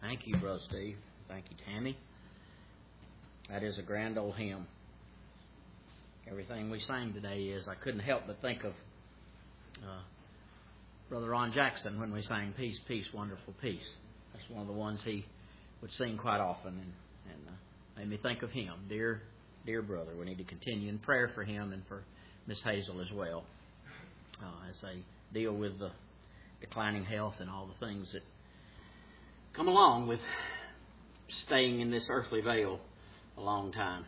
Thank you, Brother Steve. Thank you, Tammy. That is a grand old hymn. Everything we sang today is, I couldn't help but think of Brother Ron Jackson when we sang Peace, Peace, Wonderful Peace. That's one of the ones he would sing quite often, and made me think of him. Dear brother, we need to continue in prayer for him and for Miss Hazel as well, as they deal with the declining health and all the things that come along with staying in this earthly veil a long time.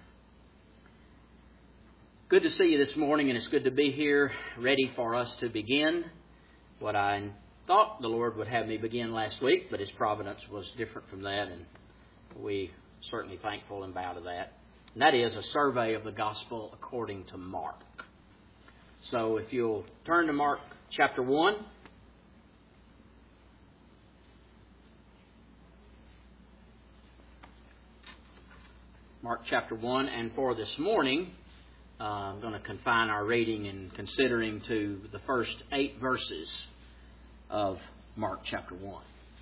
Good to see you this morning, and it's good to be here ready for us to begin what I thought the Lord would have me begin last week, but His providence was different from that, and we certainly thankful and bow to that. And that is a survey of the Gospel according to Mark. So if you'll turn to Mark chapter 1. Mark chapter 1, and for this morning, I'm going to confine our reading and considering to the first 8 verses of Mark chapter 1.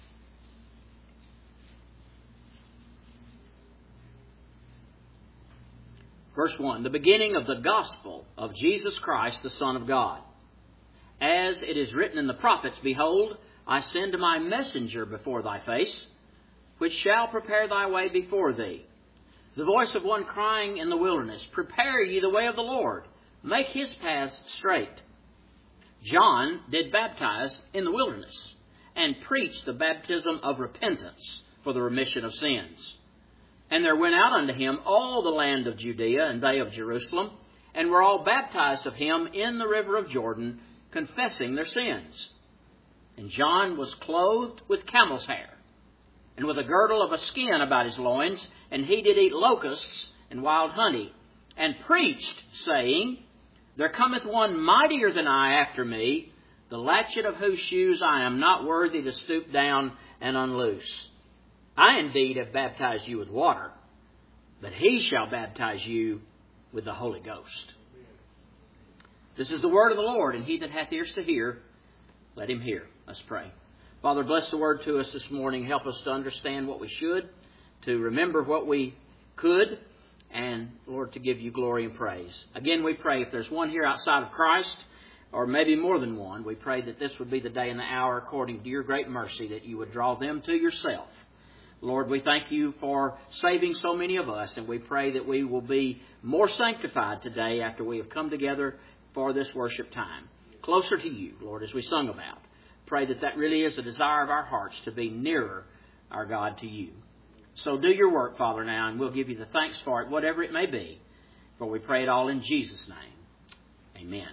Verse 1, the beginning of the gospel of Jesus Christ, the Son of God. As it is written in the prophets, Behold, I send my messenger before thy face, which shall prepare thy way before thee. The voice of one crying in the wilderness, Prepare ye the way of the Lord, make His paths straight. John did baptize in the wilderness, and preached the baptism of repentance for the remission of sins. And there went out unto him all the land of Judea and they of Jerusalem, and were all baptized of him in the river of Jordan, confessing their sins. And John was clothed with camel's hair, and with a girdle of a skin about his loins, and he did eat locusts and wild honey, and preached, saying, There cometh one mightier than I after me, the latchet of whose shoes I am not worthy to stoop down and unloose. I indeed have baptized you with water, but he shall baptize you with the Holy Ghost. This is the word of the Lord, and he that hath ears to hear, let him hear. Let's pray. Father, bless the word to us this morning. Help us to understand what we should, to remember what we could, and, Lord, to give you glory and praise. Again, we pray if there's one here outside of Christ, or maybe more than one, we pray that this would be the day and the hour according to your great mercy, that you would draw them to yourself. Lord, we thank you for saving so many of us, and we pray that we will be more sanctified today after we have come together for this worship time. Closer to you, Lord, as we sung about. Pray that that really is a desire of our hearts, to be nearer, our God, to you. So do your work, Father, now, and we'll give you the thanks for it, whatever it may be. For we pray it all in Jesus' name. Amen.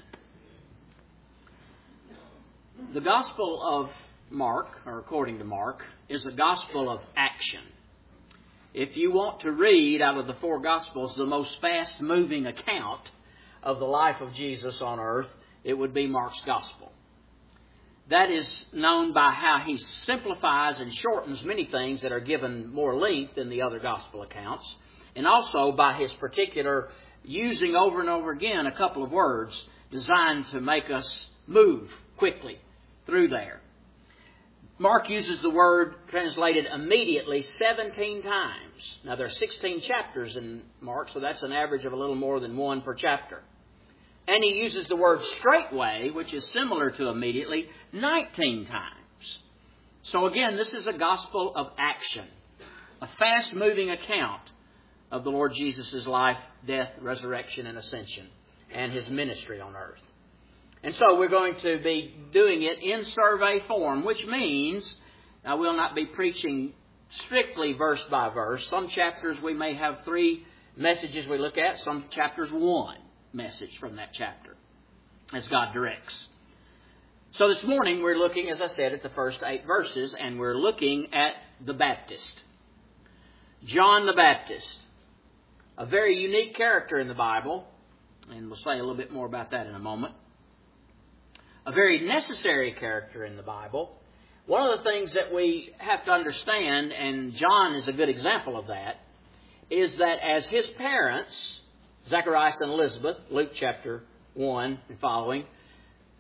The Gospel of Mark, or according to Mark, is a gospel of action. If you want to read out of the 4 Gospels the most fast-moving account of the life of Jesus on earth, it would be Mark's Gospel. That is known by how he simplifies and shortens many things that are given more length in the other gospel accounts, and also by his particular using over and over again a couple of words designed to make us move quickly through there. Mark uses the word translated immediately 17 times. Now, there are 16 chapters in Mark, so that's an average of a little more than 1 per chapter. And he uses the word straightway, which is similar to immediately, 19 times. So again, this is a gospel of action, a fast-moving account of the Lord Jesus' life, death, resurrection, and ascension, and his ministry on earth. And so we're going to be doing it in survey form, which means I will not be preaching strictly verse by verse. Some chapters we may have 3 messages we look at, some chapters 1 message from that chapter, as God directs. So this morning we're looking, as I said, at the first 8 verses, and we're looking at the Baptist. John the Baptist, a very unique character in the Bible, and we'll say a little bit more about that in a moment. A very necessary character in the Bible. One of the things that we have to understand, and John is a good example of that, is that as his parents, Zacharias and Elizabeth, Luke chapter 1 and following,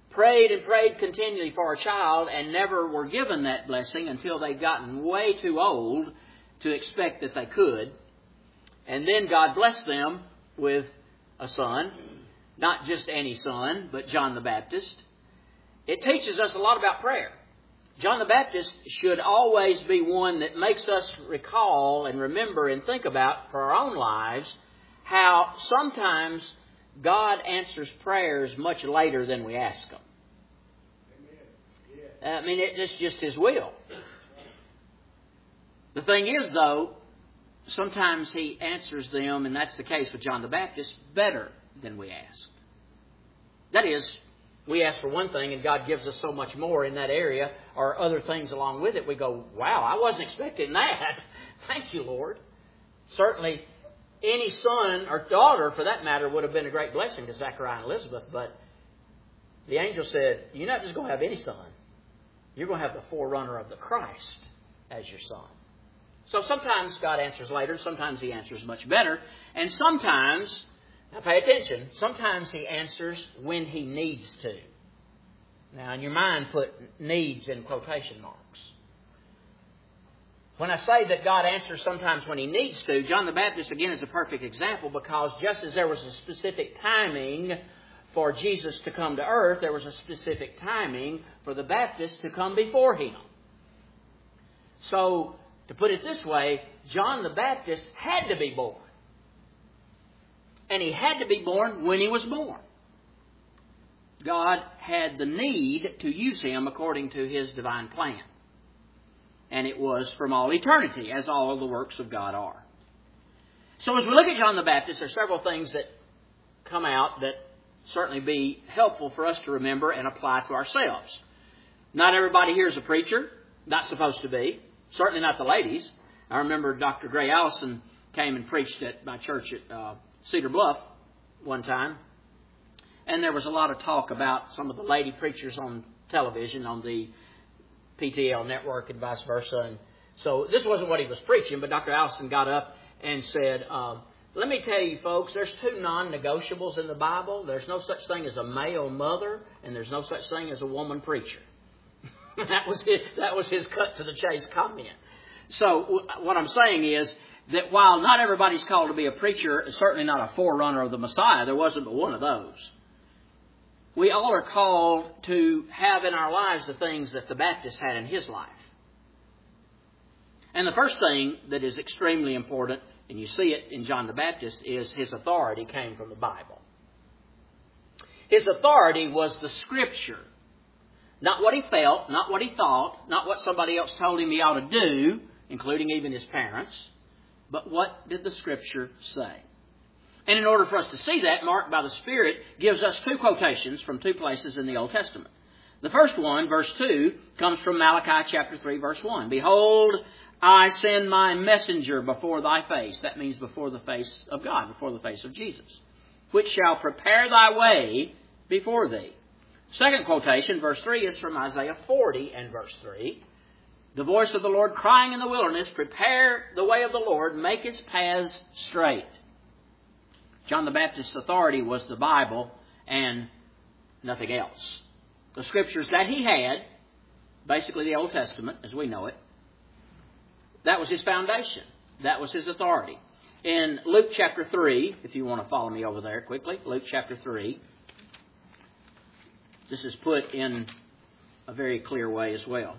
prayed and prayed continually for a child and never were given that blessing until they'd gotten way too old to expect that they could. And then God blessed them with a son, not just any son, but John the Baptist. It teaches us a lot about prayer. John the Baptist should always be one that makes us recall and remember and think about for our own lives how sometimes God answers prayers much later than we ask them. I mean, it's just His will. The thing is, though, sometimes He answers them, and that's the case with John the Baptist, better than we asked. That is, we ask for one thing and God gives us so much more in that area or other things along with it. We go, wow, I wasn't expecting that. Thank you, Lord. Certainly, any son or daughter, for that matter, would have been a great blessing to Zachariah and Elizabeth. But the angel said, you're not just going to have any son. You're going to have the forerunner of the Christ as your son. So sometimes God answers later. Sometimes He answers much better. And sometimes, now pay attention, sometimes He answers when He needs to. Now in your mind put needs in quotation marks. When I say that God answers sometimes when He needs to, John the Baptist again is a perfect example, because just as there was a specific timing for Jesus to come to earth, there was a specific timing for the Baptist to come before Him. So, to put it this way, John the Baptist had to be born. And he had to be born when he was born. God had the need to use him according to His divine plan. And it was from all eternity, as all of the works of God are. So as we look at John the Baptist, there are several things that come out that certainly be helpful for us to remember and apply to ourselves. Not everybody here is a preacher. Not supposed to be. Certainly not the ladies. I remember Dr. Gray Allison came and preached at my church at Cedar Bluff one time. And there was a lot of talk about some of the lady preachers on television, on the PTL network and vice versa. And so this wasn't what he was preaching, but Dr. Allison got up and said, let me tell you folks, there's two non-negotiables in the Bible. There's no such thing as a male mother, and there's no such thing as a woman preacher. That was his cut to the chase comment. So what I'm saying is that while not everybody's called to be a preacher, certainly not a forerunner of the Messiah, there wasn't but one of those. We all are called to have in our lives the things that the Baptist had in his life. And the first thing that is extremely important, and you see it in John the Baptist, is his authority came from the Bible. His authority was the Scripture. Not what he felt, not what he thought, not what somebody else told him he ought to do, including even his parents, but what did the Scripture say? And in order for us to see that, Mark by the Spirit gives us two quotations from two places in the Old Testament. The first one, verse 2, comes from Malachi chapter 3, verse 1. Behold, I send my messenger before thy face. That means before the face of God, before the face of Jesus. Which shall prepare thy way before thee. Second quotation, verse 3, is from Isaiah 40 and verse 3. The voice of the Lord crying in the wilderness, prepare the way of the Lord, make His paths straight. John the Baptist's authority was the Bible and nothing else. The Scriptures that he had, basically the Old Testament as we know it, that was his foundation. That was his authority. In Luke chapter 3, if you want to follow me over there quickly, Luke chapter 3. This is put in a very clear way as well.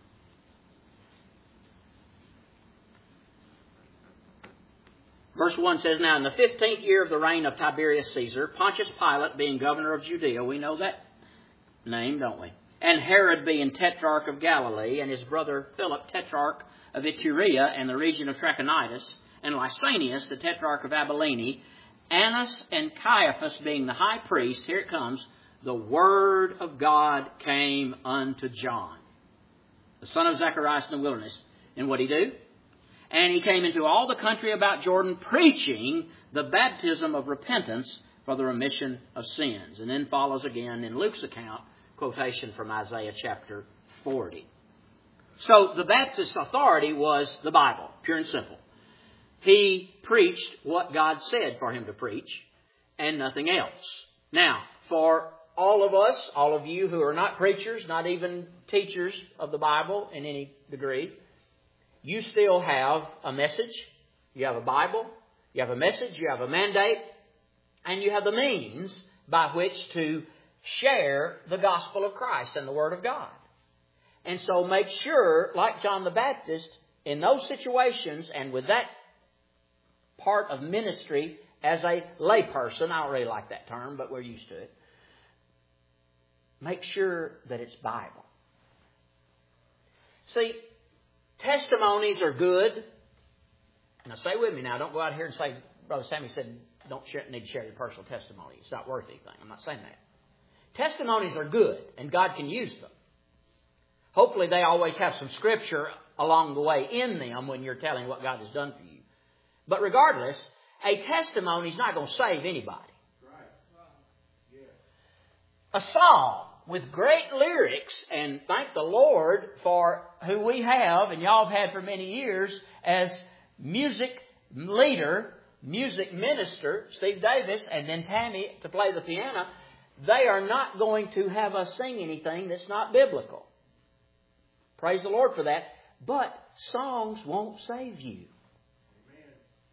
Verse 1 says, Now in the 15th year of the reign of Tiberius Caesar, Pontius Pilate being governor of Judea, we know that name, don't we? And Herod being tetrarch of Galilee, and his brother Philip tetrarch of Iturea and the region of Trachonitis, and Lysanias the tetrarch of Abilene, Annas and Caiaphas being the high priest, here it comes, the word of God came unto John, the son of Zacharias in the wilderness. And what did he do? And he came into all the country about Jordan, preaching the baptism of repentance for the remission of sins. And then follows again in Luke's account, quotation from Isaiah chapter 40. So the Baptist's authority was the Bible, pure and simple. He preached what God said for him to preach and nothing else. Now, for all of us, all of you who are not preachers, not even teachers of the Bible in any degree, you still have a message, you have a Bible, you have a message, you have a mandate, and you have the means by which to share the gospel of Christ and the Word of God. And so make sure, like John the Baptist, in those situations and with that part of ministry as a layperson, I don't really like that term, but we're used to it, make sure that it's Bible. See, testimonies are good. Now stay with me now. Don't go out here and say, Brother Sammy said, don't need to share your personal testimony. It's not worth anything. I'm not saying that. Testimonies are good, and God can use them. Hopefully they always have some Scripture along the way in them when you're telling what God has done for you. But regardless, a testimony is not going to save anybody. A song with great lyrics, and thank the Lord for who we have, and y'all have had for many years, as music leader, music minister, Steve Davis, and then Tammy to play the piano. They are not going to have us sing anything that's not biblical. Praise the Lord for that. But songs won't save you. Amen.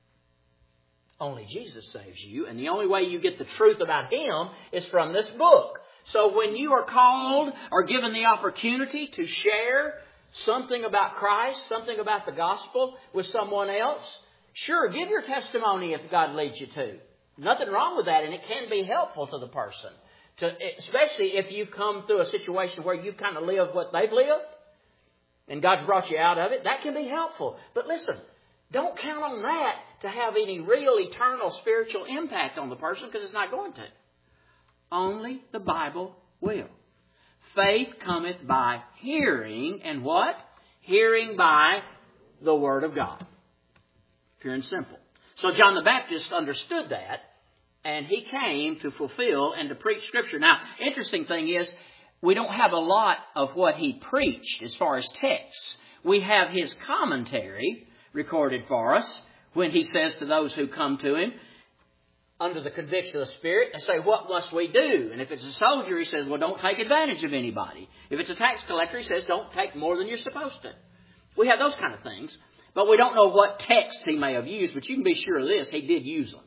Only Jesus saves you. And the only way you get the truth about Him is from this book. So when you are called or given the opportunity to share something about Christ, something about the gospel with someone else, sure, give your testimony if God leads you to. Nothing wrong with that, and it can be helpful to the person. Especially if you've come through a situation where you've kind of lived what they've lived, and God's brought you out of it, that can be helpful. But listen, don't count on that to have any real eternal spiritual impact on the person, because it's not going to. Only the Bible will. Faith cometh by hearing, and what? Hearing by the Word of God. Pure and simple. So John the Baptist understood that, and he came to fulfill and to preach Scripture. Now, interesting thing is, we don't have a lot of what he preached as far as texts. We have his commentary recorded for us when he says to those who come to him, under the conviction of the Spirit, and say, what must we do? And if it's a soldier, he says, well, don't take advantage of anybody. If it's a tax collector, he says, don't take more than you're supposed to. We have those kind of things. But we don't know what texts he may have used, but you can be sure of this, he did use them.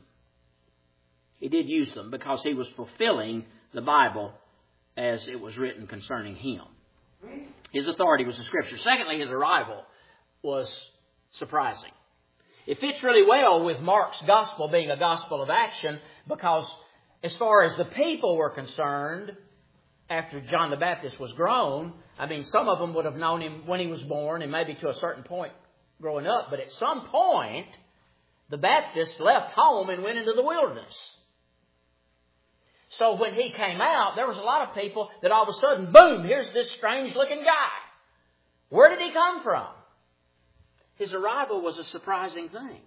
He did use them because he was fulfilling the Bible as it was written concerning him. His authority was the Scripture. Secondly, his arrival was surprising. It fits really well with Mark's gospel being a gospel of action, because as far as the people were concerned, after John the Baptist was grown, I mean, some of them would have known him when he was born and maybe to a certain point growing up. But at some point, the Baptist left home and went into the wilderness. So when he came out, there was a lot of people that all of a sudden, boom, here's this strange-looking guy. Where did he come from? His arrival was a surprising thing.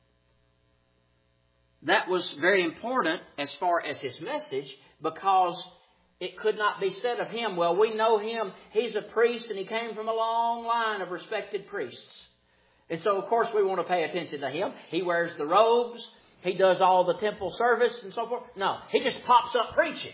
That was very important as far as his message, because it could not be said of him, well, we know him, he's a priest, and he came from a long line of respected priests. And so, of course, we want to pay attention to him. He wears the robes. He does all the temple service and so forth. No, he just pops up preaching.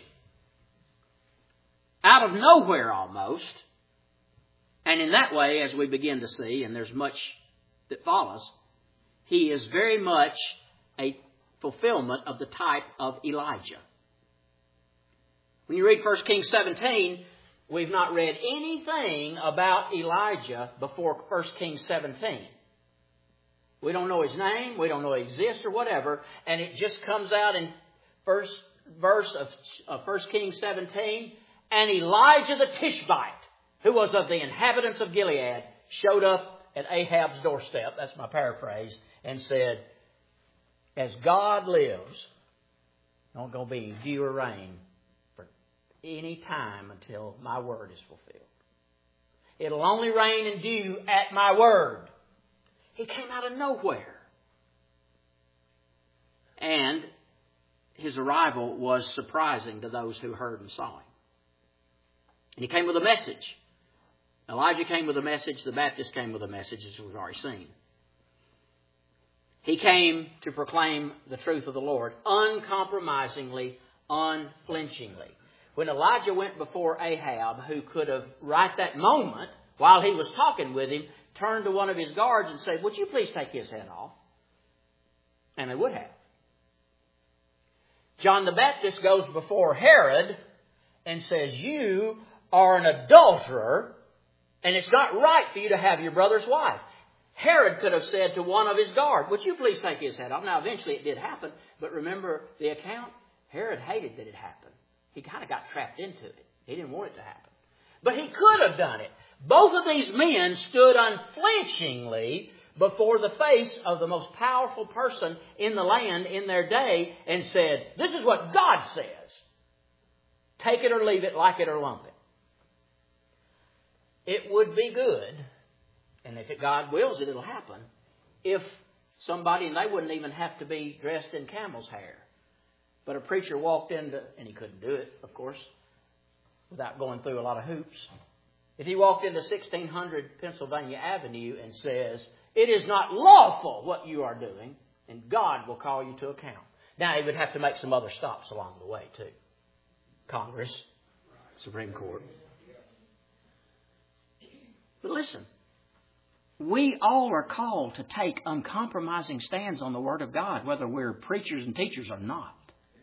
Out of nowhere almost. And in that way, as we begin to see, and there's much that follows, he is very much a fulfillment of the type of Elijah. When you read 1 Kings 17, we've not read anything about Elijah before 1 Kings 17. We don't know his name, we don't know he exists or whatever, and it just comes out in first verse of 1 Kings 17, and Elijah the Tishbite, who was of the inhabitants of Gilead, showed up at Ahab's doorstep, that's my paraphrase, and said, as God lives, not going to be dew or rain for any time until my word is fulfilled. It'll only rain and dew at my word. He came out of nowhere. And his arrival was surprising to those who heard and saw him. And he came with a message. Elijah came with a message. The Baptist came with a message, as we've already seen. He came to proclaim the truth of the Lord uncompromisingly, unflinchingly. when Elijah went before Ahab, who could have, right that moment, while he was talking with him, turned to one of his guards and said, "Would you please take his head off?" And they would have. John the Baptist goes before Herod and says, "You are an adulterer, and it's not right for you to have your brother's wife." Herod could have said to one of his guards, "Would you please take his head off?" Now, eventually it did happen, but remember the account? Herod hated that it happened. He kind of got trapped into it. He didn't want it to happen. But he could have done it. Both of these men stood unflinchingly before the face of the most powerful person in the land in their day and said, "This is what God says. Take it or leave it, like it or lump it." It would be good, and if God wills it, it'll happen, if somebody, and they wouldn't even have to be dressed in camel's hair, but a preacher walked into, and he couldn't do it, of course, without going through a lot of hoops. If he walked into 1600 Pennsylvania Avenue and says, "It is not lawful what you are doing," and God will call you to account. Now, he would have to make some other stops along the way, too. Congress, Supreme Court. But listen, we all are called to take uncompromising stands on the Word of God, whether we're preachers and teachers or not.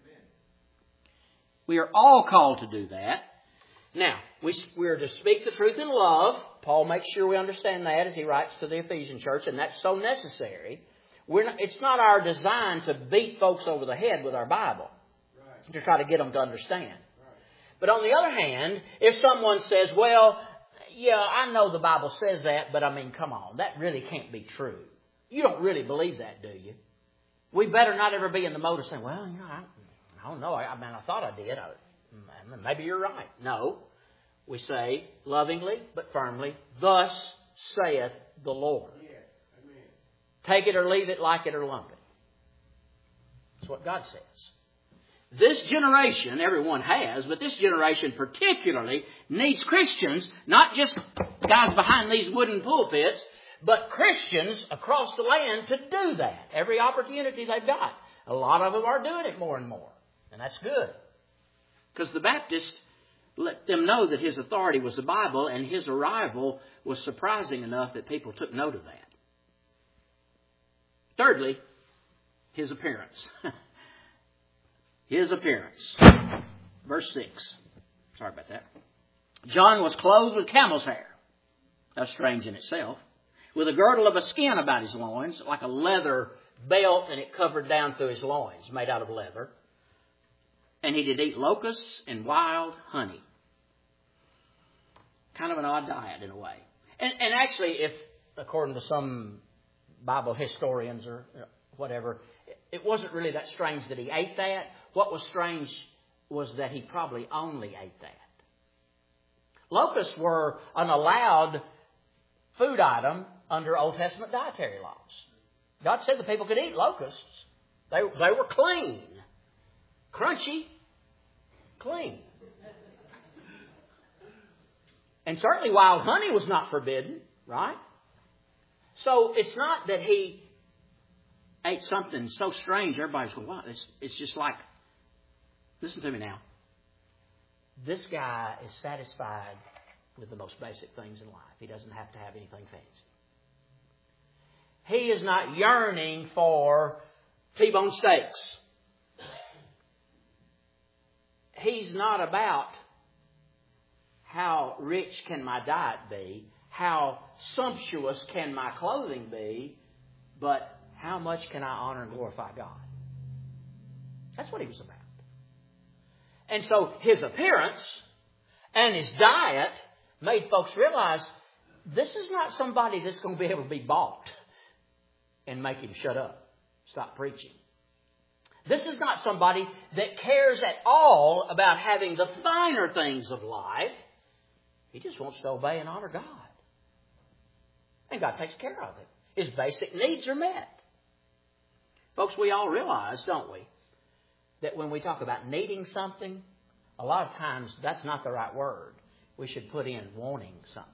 We are all called to do that. Now, we're to speak the truth in love. Paul makes sure we understand that as he writes to the Ephesian church, and that's so necessary. It's not our design to beat folks over the head with our Bible, to try to get them to understand. But on the other hand, if someone says, "Well, yeah, I know the Bible says that, but I mean, come on, that really can't be true. You don't really believe that, do you?" We better not ever be in the mode of saying, "Well, I don't know. I thought I did. Maybe you're right." No. We say lovingly but firmly, "Thus saith the Lord." Take it or leave it, like it or lump it. That's what God says. This generation, everyone has, but this generation particularly needs Christians, not just guys behind these wooden pulpits, but Christians across the land to do that. Every opportunity they've got. A lot of them are doing it more and more. And that's good. Because the Baptist let them know that his authority was the Bible, and his arrival was surprising enough that people took note of that. Thirdly, his appearance. His appearance. Verse 6. Sorry about that. John was clothed with camel's hair. That's strange in itself. With a girdle of a skin about his loins, like a leather belt, and it covered down through his loins, made out of leather. And he did eat locusts and wild honey. Kind of an odd diet in a way. And actually, if, according to some Bible historians or whatever, it wasn't really that strange that he ate that. What was strange was that he probably only ate that. Locusts were an allowed food item under Old Testament dietary laws. God said the people could eat locusts. They were clean. Crunchy, clean. And certainly wild honey was not forbidden, right? So it's not that he ate something so strange, everybody's going, "Wow, it's just like," listen to me now. This guy is satisfied with the most basic things in life. He doesn't have to have anything fancy. He is not yearning for T-bone steaks. He's not about how rich can my diet be, how sumptuous can my clothing be, but how much can I honor and glorify God? That's what he was about. And so his appearance and his diet made folks realize this is not somebody that's going to be able to be bought and make him shut up, stop preaching. This is not somebody that cares at all about having the finer things of life. He just wants to obey and honor God. And God takes care of it. His basic needs are met. Folks, we all realize, don't we, that when we talk about needing something, a lot of times that's not the right word. We should put in wanting something.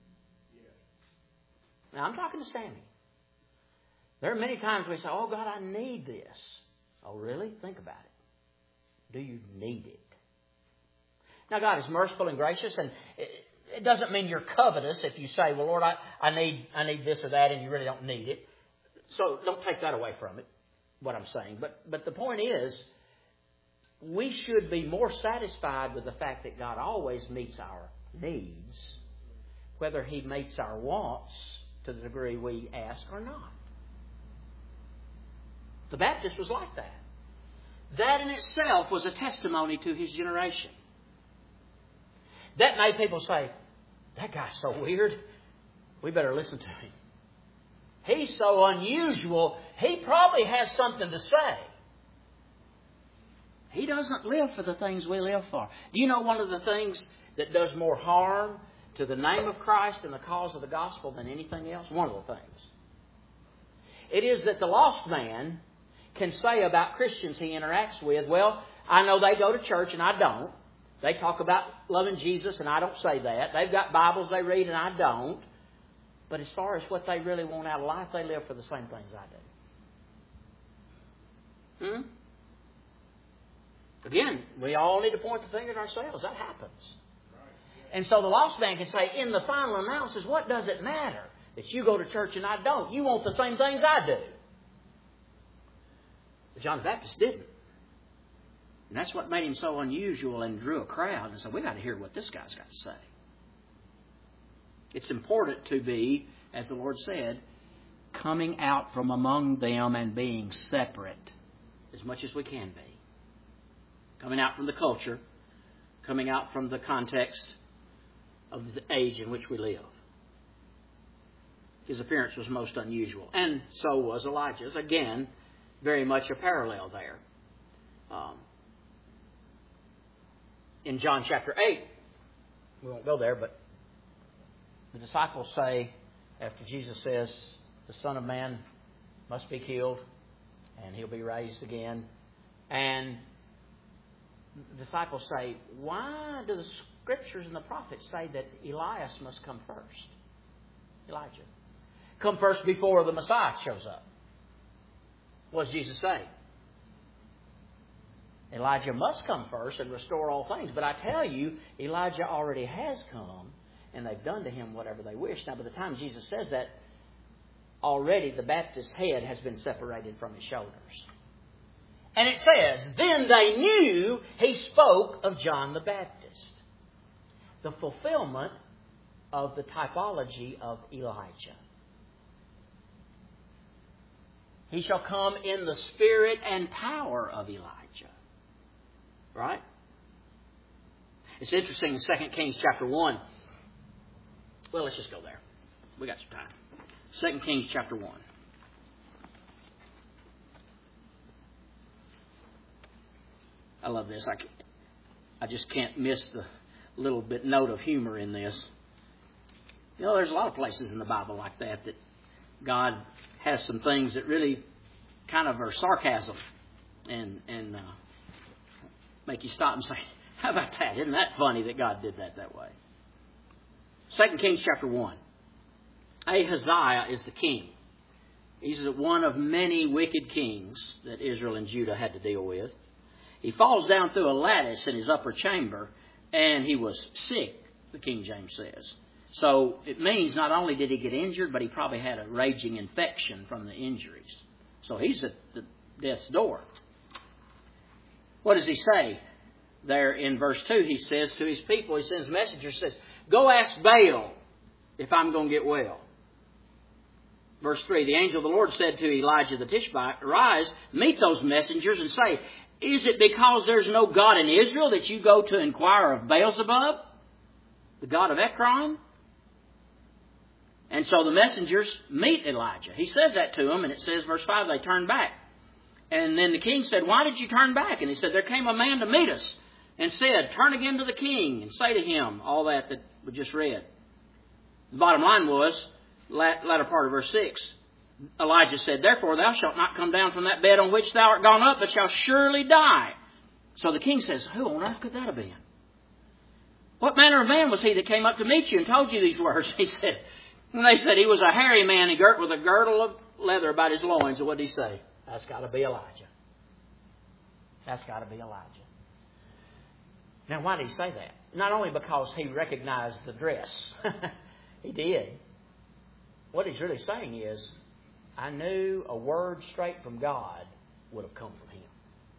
Now, I'm talking to Sammy. There are many times we say, "Oh, God, I need this." Oh, really? Think about it. Do you need it? Now, God is merciful and gracious, and it doesn't mean you're covetous if you say, well, Lord, I need this or that, and you really don't need it. So don't take that away from it, what I'm saying. But the point is, we should be more satisfied with the fact that God always meets our needs, whether He meets our wants to the degree we ask or not. The Baptist was like that. That in itself was a testimony to his generation. That made people say, that guy's so weird, we better listen to him. He's so unusual, he probably has something to say. He doesn't live for the things we live for. Do you know one of the things that does more harm to the name of Christ and the cause of the gospel than anything else? One of the things. It is that the lost man can say about Christians he interacts with, well, I know they go to church and I don't. They talk about loving Jesus and I don't say that. They've got Bibles they read and I don't. But as far as what they really want out of life, they live for the same things I do. Again, we all need to point the finger at ourselves. That happens. And so the lost man can say, in the final analysis, what does it matter that you go to church and I don't? You want the same things I do. But John the Baptist didn't. And that's what made him so unusual and drew a crowd. And so we got to hear what this guy's got to say. It's important to be, as the Lord said, coming out from among them and being separate as much as we can be. Coming out from the culture, coming out from the context of the age in which we live. His appearance was most unusual. And so was Elijah's. Again, very much a parallel there. In John chapter 8, we won't go there, but the disciples say, after Jesus says, the Son of Man must be killed, and He'll be raised again. And the disciples say, why do the Scriptures and the prophets say that Elias must come first? Elijah. Come first before the Messiah shows up. What does Jesus say? Elijah must come first and restore all things. But I tell you, Elijah already has come, and they've done to him whatever they wish. Now, by the time Jesus says that, already the Baptist's head has been separated from his shoulders. And it says, then they knew he spoke of John the Baptist. The fulfillment of the typology of Elijah. He shall come in the spirit and power of Elijah. Right? It's interesting in 2 Kings chapter 1. Well, let's just go there. We got some time. 2 Kings chapter 1. I love this. I just can't miss the little bit note of humor in this. You know, there's a lot of places in the Bible like that God has some things that really kind of are sarcasm and make you stop and say, how about that? Isn't that funny that God did that way? 2 Kings chapter 1. Ahaziah is the king. He's one of many wicked kings that Israel and Judah had to deal with. He falls down through a lattice in his upper chamber, and he was sick, the King James says. So it means not only did he get injured, but he probably had a raging infection from the injuries. So he's at the death's door. What does he say? There in verse 2, he says to his people, he sends messengers, says, go ask Baal if I'm going to get well. Verse 3, the angel of the Lord said to Elijah the Tishbite, arise, meet those messengers and say, is it because there's no God in Israel that you go to inquire of Beelzebub, the god of Ekron? And so the messengers meet Elijah. He says that to them, and it says, verse 5, they turn back. And then the king said, why did you turn back? And he said, there came a man to meet us and said, turn again to the king and say to him all that we just read. The bottom line was, latter part of verse 6, Elijah said, therefore thou shalt not come down from that bed on which thou art gone up, but shalt surely die. So the king says, who on earth could that have been? What manner of man was he that came up to meet you and told you these words? He said, and they said, he was a hairy man, he girt with a girdle of leather about his loins. And what did he say? That's got to be Elijah. That's got to be Elijah. Now, why did he say that? Not only because he recognized the dress. He did. What he's really saying is, I knew a word straight from God would have come from him.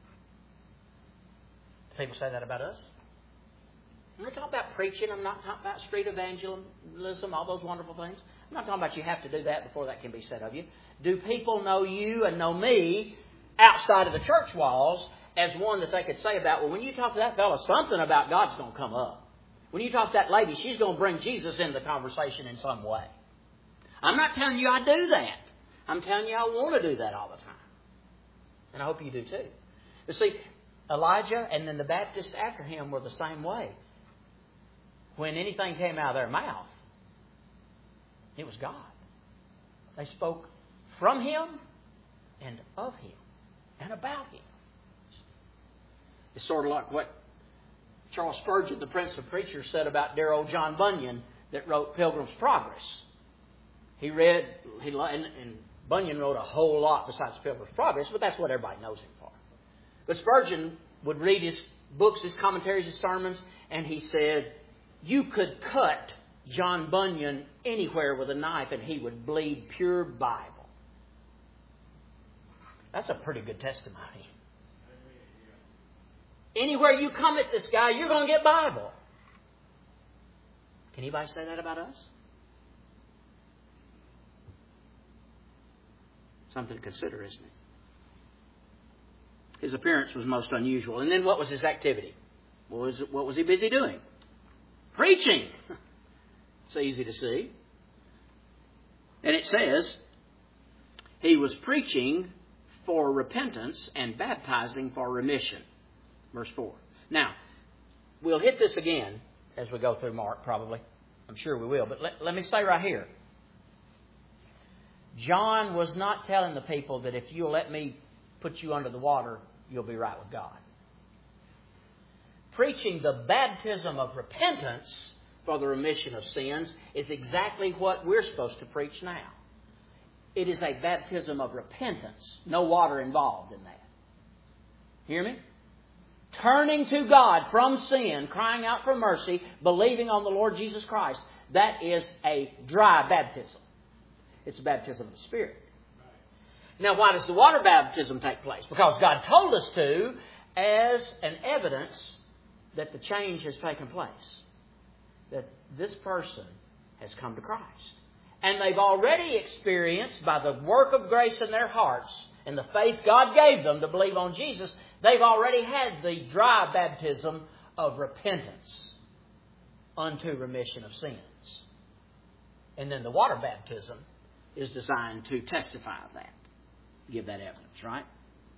Do people say that about us? I'm not talking about preaching. I'm not talking about street evangelism, all those wonderful things. I'm not talking about you have to do that before that can be said of you. Do people know you and know me outside of the church walls as one that they could say about, well, when you talk to that fellow, something about God's going to come up. When you talk to that lady, she's going to bring Jesus into the conversation in some way. I'm not telling you I do that. I'm telling you I want to do that all the time. And I hope you do too. You see, Elijah and then the Baptists after him were the same way. When anything came out of their mouth, it was God. They spoke from Him and of Him and about Him. It's sort of like what Charles Spurgeon, the Prince of Preachers, said about dear old John Bunyan that wrote Pilgrim's Progress. He read, and Bunyan wrote a whole lot besides Pilgrim's Progress, but that's what everybody knows him for. But Spurgeon would read his books, his commentaries, his sermons, and he said, you could cut John Bunyan anywhere with a knife and he would bleed pure Bible. That's a pretty good testimony. Anywhere you come at this guy, you're going to get Bible. Can anybody say that about us? Something to consider, isn't it? His appearance was most unusual. And then what was his activity? What was he busy doing? Preaching. It's easy to see. And it says, he was preaching for repentance and baptizing for remission. Verse 4. Now, we'll hit this again as we go through Mark, probably. I'm sure we will. But let me say right here. John was not telling the people that if you'll let me put you under the water, you'll be right with God. Preaching the baptism of repentance for the remission of sins is exactly what we're supposed to preach now. It is a baptism of repentance. No water involved in that. Hear me? Turning to God from sin, crying out for mercy, believing on the Lord Jesus Christ. That is a dry baptism. It's a baptism of the Spirit. Now, why does the water baptism take place? Because God told us to as an evidence that the change has taken place. That this person has come to Christ. And they've already experienced, by the work of grace in their hearts and the faith God gave them to believe on Jesus, they've already had the dry baptism of repentance unto remission of sins. And then the water baptism is designed to testify of that. Give that evidence, right?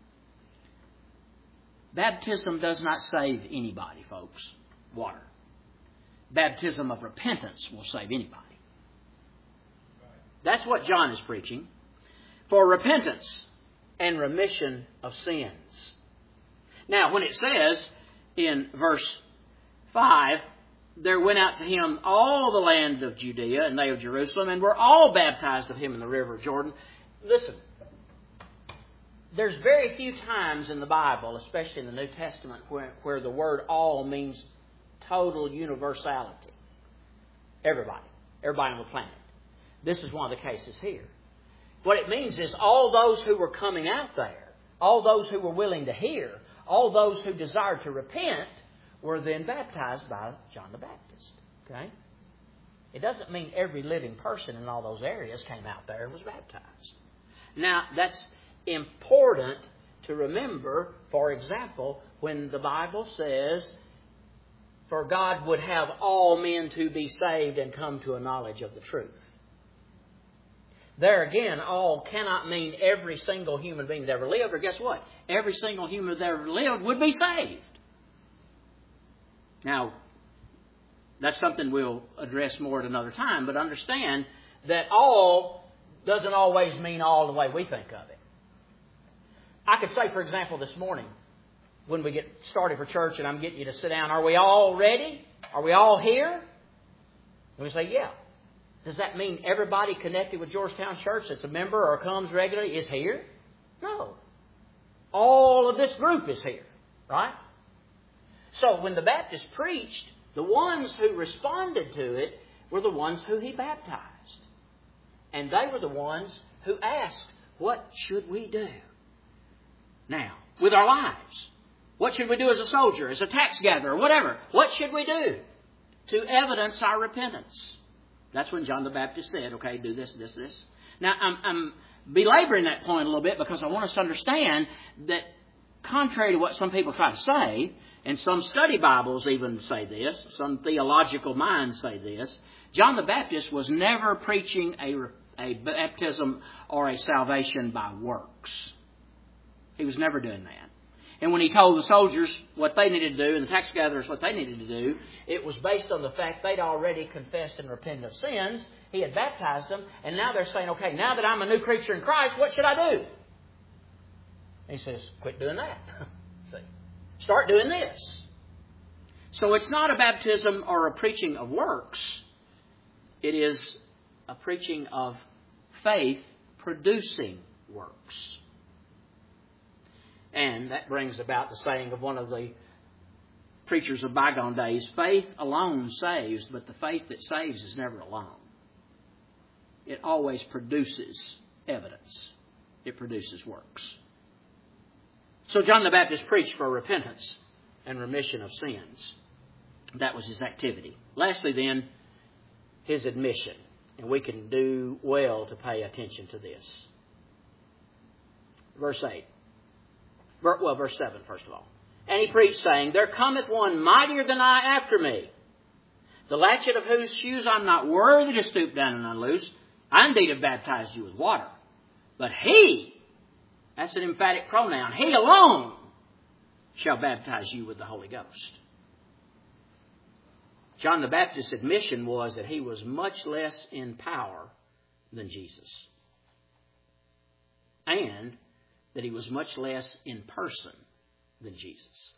Baptism does not save anybody, folks. Water. Baptism of repentance will save anybody. That's what John is preaching. For repentance and remission of sins. Now, when it says in verse 5, there went out to him all the land of Judea and they of Jerusalem, and were all baptized of him in the river of Jordan. Listen, there's very few times in the Bible, especially in the New Testament, where the word all means total universality. Everybody on the planet. This is one of the cases here. What it means is all those who were coming out there, all those who were willing to hear, all those who desired to repent, were then baptized by John the Baptist. Okay? It doesn't mean every living person in all those areas came out there and was baptized. Now, that's important to remember, for example, when the Bible says, for God would have all men to be saved and come to a knowledge of the truth. There again, all cannot mean every single human being that ever lived, or guess what? Every single human that ever lived would be saved. Now, that's something we'll address more at another time, but understand that all doesn't always mean all the way we think of it. I could say, for example, this morning, when we get started for church and I'm getting you to sit down, are we all ready? Are we all here? And we say, yeah. Does that mean everybody connected with Georgetown Church that's a member or comes regularly is here? No. All of this group is here, right? So when the Baptist preached, the ones who responded to it were the ones who he baptized. And they were the ones who asked, what should we do? Now, with our lives, what should we do as a soldier, as a tax gatherer, whatever? What should we do to evidence our repentance? That's when John the Baptist said, okay, do this, this, this. Now, I'm belaboring that point a little bit because I want us to understand that contrary to what some people try to say, and some study Bibles even say this, some theological minds say this, John the Baptist was never preaching a baptism or a salvation by works. He was never doing that. And when he told the soldiers what they needed to do and the tax gatherers what they needed to do, it was based on the fact they'd already confessed and repented of sins. He had baptized them, and now they're saying, okay, now that I'm a new creature in Christ, what should I do? And he says, quit doing that. See, start doing this. So it's not a baptism or a preaching of works. It is a preaching of faith producing works. And that brings about the saying of one of the preachers of bygone days, faith alone saves, but the faith that saves is never alone. It always produces evidence. It produces works. So John the Baptist preached for repentance and remission of sins. That was his activity. Lastly then, his admission. And we can do well to pay attention to this. Verse 8. Well, verse 7, first of all. And he preached, saying, there cometh one mightier than I after me, the latchet of whose shoes I'm not worthy to stoop down and unloose. I indeed have baptized you with water. But he, that's an emphatic pronoun, he alone shall baptize you with the Holy Ghost. John the Baptist's admission was that he was much less in power than Jesus. And that he was much less in person than Jesus.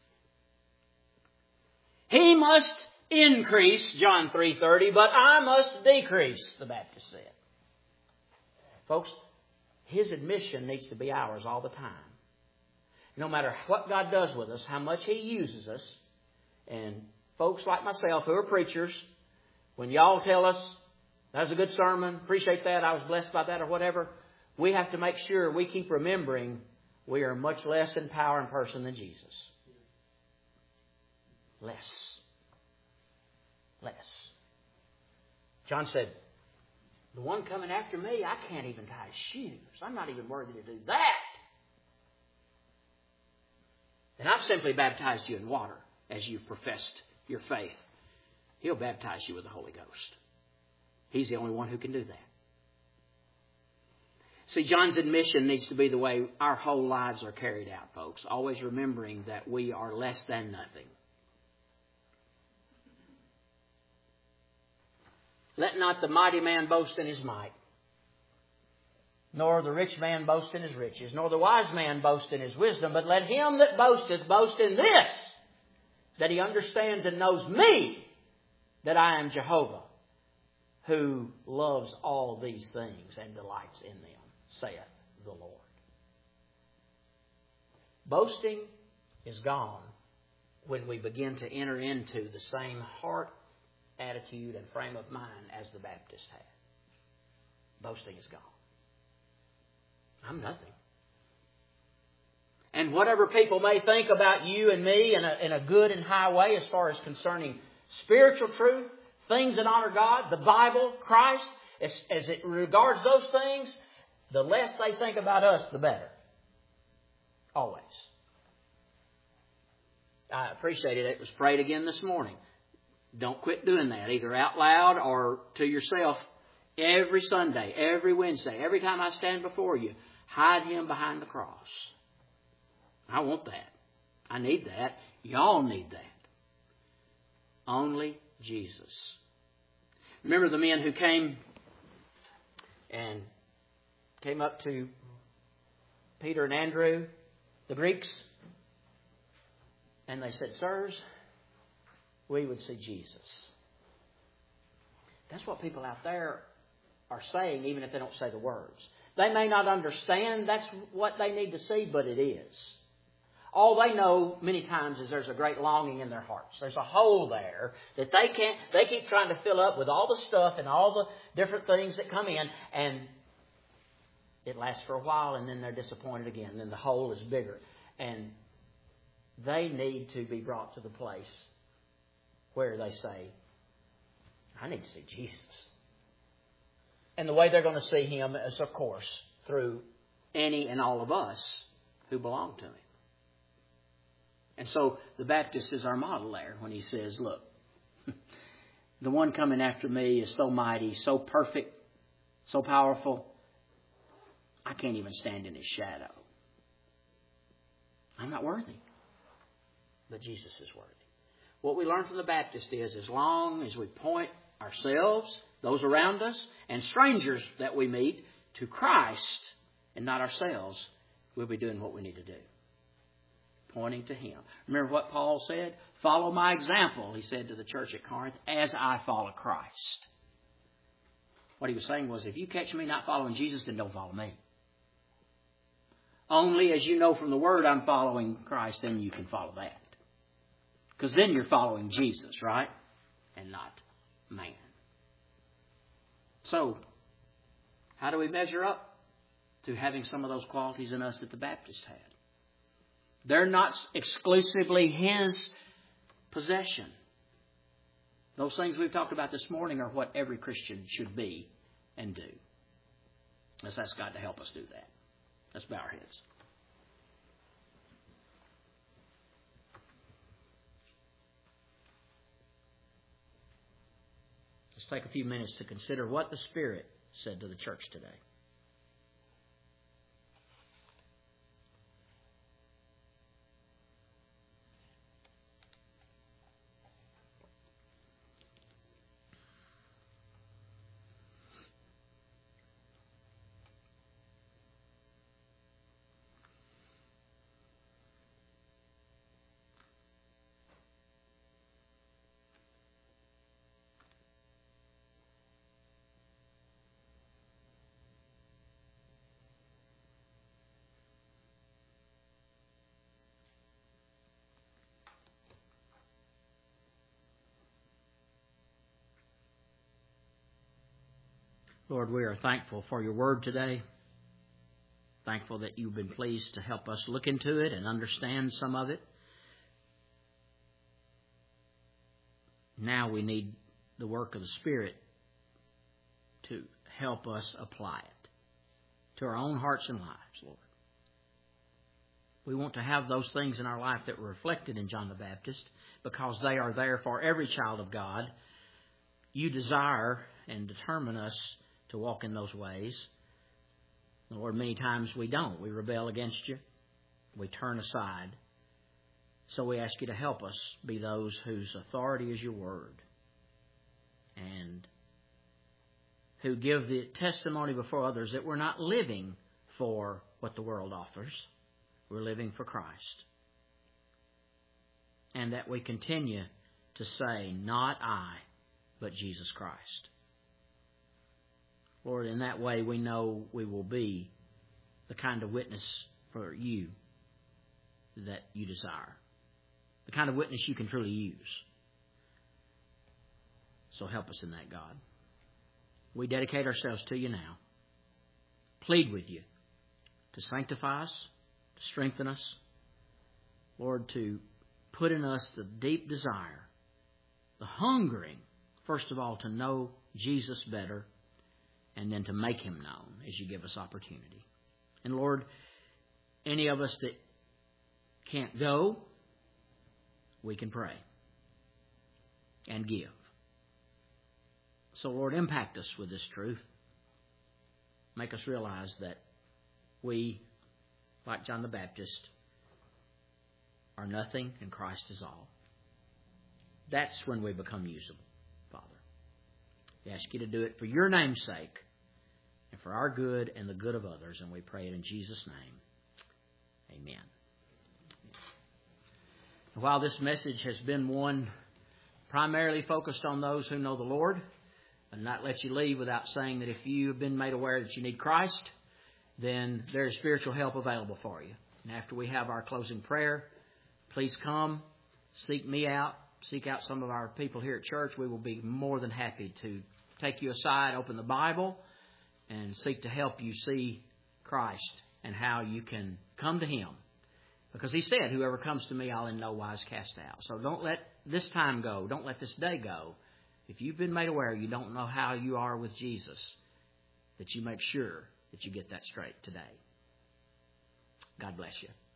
He must increase, John 3:30, but I must decrease, the Baptist said. Folks, his admission needs to be ours all the time. No matter what God does with us, how much he uses us, and folks like myself who are preachers, when y'all tell us, that was a good sermon, appreciate that, I was blessed by that or whatever, we have to make sure we keep remembering we are much less in power and person than Jesus. Less. John said, the one coming after me, I can't even tie his shoes. I'm not even worthy to do that. And I've simply baptized you in water as you've professed your faith. He'll baptize you with the Holy Ghost. He's the only one who can do that. See, John's admission needs to be the way our whole lives are carried out, folks. Always remembering that we are less than nothing. Let not the mighty man boast in his might, nor the rich man boast in his riches, nor the wise man boast in his wisdom, but let him that boasteth boast in this, that he understands and knows me, that I am Jehovah, who loves all these things and delights in them, saith the Lord. Boasting is gone when we begin to enter into the same heart, attitude, and frame of mind as the Baptist had. Boasting is gone. I'm nothing. And whatever people may think about you and me in a good and high way as far as concerning spiritual truth, things that honor God, the Bible, Christ, as it regards those things, the less they think about us, the better. Always. I appreciated it. It was prayed again this morning. Don't quit doing that, either out loud or to yourself. Every Sunday, every Wednesday, every time I stand before you, hide him behind the cross. I want that. I need that. Y'all need that. Only Jesus. Remember the men who came up to Peter and Andrew, the Greeks, and they said, sirs, we would see Jesus. That's what people out there are saying, even if they don't say the words. They may not understand that's what they need to see, but it is. All they know many times is there's a great longing in their hearts. There's a hole there that they keep trying to fill up with all the stuff and all the different things that come in, and it lasts for a while, and then they're disappointed again. And then the hole is bigger. And they need to be brought to the place where they say, I need to see Jesus. And the way they're going to see Him is, of course, through any and all of us who belong to Him. And so the Baptist is our model there when he says, look, the one coming after me is so mighty, so perfect, so powerful, I can't even stand in His shadow. I'm not worthy. But Jesus is worthy. What we learn from the Baptist is as long as we point ourselves, those around us, and strangers that we meet to Christ and not ourselves, we'll be doing what we need to do. Pointing to Him. Remember what Paul said? Follow my example, he said to the church at Corinth, as I follow Christ. What he was saying was, if you catch me not following Jesus, then don't follow me. Only as you know from the Word I'm following Christ, then you can follow that. Because then you're following Jesus, right? And not man. So, how do we measure up to having some of those qualities in us that the Baptist had? They're not exclusively his possession. Those things we've talked about this morning are what every Christian should be and do. Let's ask God to help us do that. Let's bow our heads. Let's take a few minutes to consider what the Spirit said to the church today. Lord, we are thankful for your word today. Thankful that you've been pleased to help us look into it and understand some of it. Now we need the work of the Spirit to help us apply it to our own hearts and lives, Lord. We want to have those things in our life that were reflected in John the Baptist because they are there for every child of God. You desire and determine us to walk in those ways. Lord, many times we don't. We rebel against you. We turn aside. So we ask you to help us be those whose authority is your word and who give the testimony before others that we're not living for what the world offers. We're living for Christ. And that we continue to say, not I, but Jesus Christ. Lord, in that way we know we will be the kind of witness for you that you desire. The kind of witness you can truly use. So help us in that, God. We dedicate ourselves to you now. Plead with you to sanctify us, to strengthen us. Lord, to put in us the deep desire, the hungering, first of all, to know Jesus better, and then to make Him known as you give us opportunity. And Lord, any of us that can't go, we can pray and give. So Lord, impact us with this truth. Make us realize that we, like John the Baptist, are nothing and Christ is all. That's when we become usable, Father. We ask you to do it for your name's sake and for our good and the good of others. And we pray it in Jesus' name. Amen. While this message has been one primarily focused on those who know the Lord, and not let you leave without saying that if you have been made aware that you need Christ, then there is spiritual help available for you. And after we have our closing prayer, please come, seek me out, seek out some of our people here at church. We will be more than happy to take you aside, open the Bible, and seek to help you see Christ and how you can come to Him. Because He said, whoever comes to me, I'll in no wise cast out. So don't let this time go. Don't let this day go. If you've been made aware you don't know how you are with Jesus, that you make sure that you get that straight today. God bless you.